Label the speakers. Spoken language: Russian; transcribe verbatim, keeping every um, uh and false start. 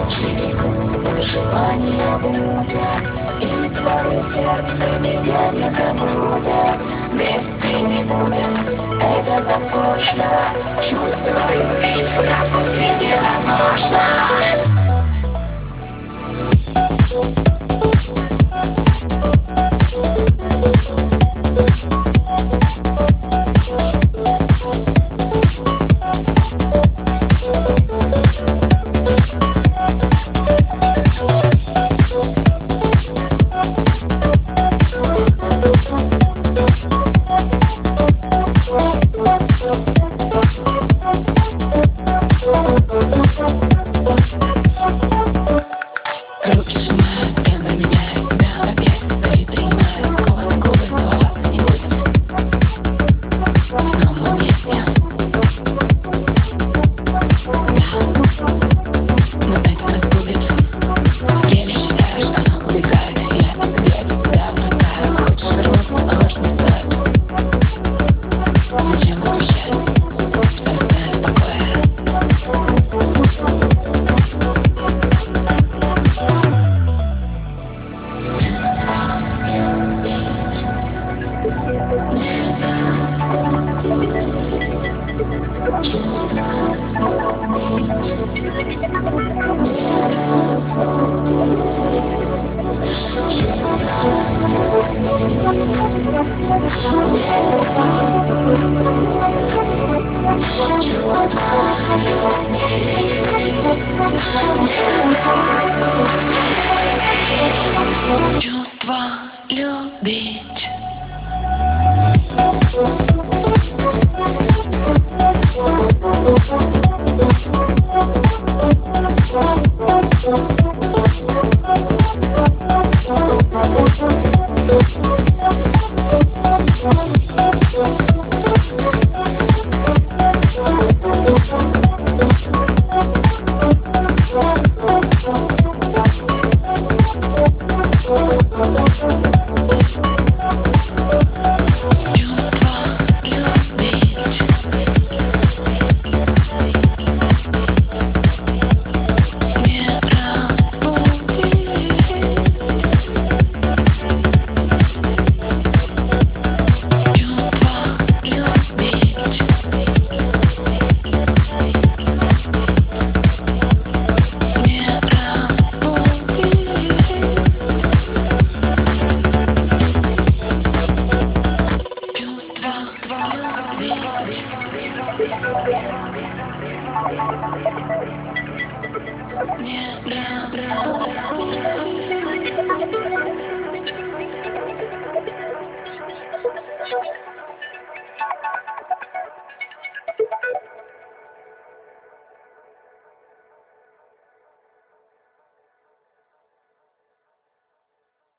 Speaker 1: Чьи губы желания будят, и твое сердце меня не забудет. Вместе не будем, это так точно. Чувствую, что распустить невозможно. Руки сжимают, тембр меняет, тебя опять свои принимают. Скованы губы, но не будем снова вместе. Да, но это нас губит. Еле считаешь, она убегает. Я тебе без тебя бросаю. Хочешь вернуться, а может не стоит. Зачем возвращать все остальное в покое? Чувство любить. Не